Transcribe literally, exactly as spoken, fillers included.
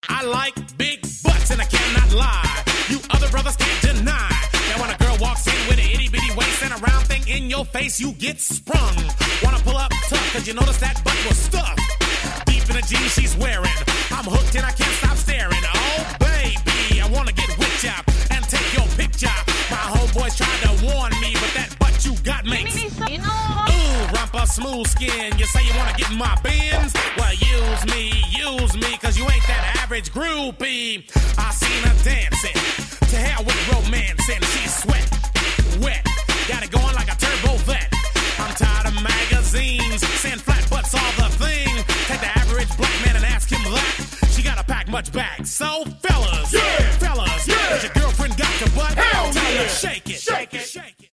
I like big butts and I cannot lie. You other brothers can't deny that when a girl walks in with an itty bitty waist and a round thing in your face, you get sprung. Wanna pull up tough cause you notice that butt was stuffed deep in the jeans she's wearing. I'm hooked and I can't stop staring. Oh baby, I wanna get with ya and take your picture. My homeboys tried to warn me, but that butt you got makes ooh, rumpa smooth skin. You say you wanna get in my bins? Well, use me, use me, cause you ain't that average groupie. I seen her dancing, to hell with romancing. She's sweat, wet, got it going like a turbo vet. I'm tired of magazines, send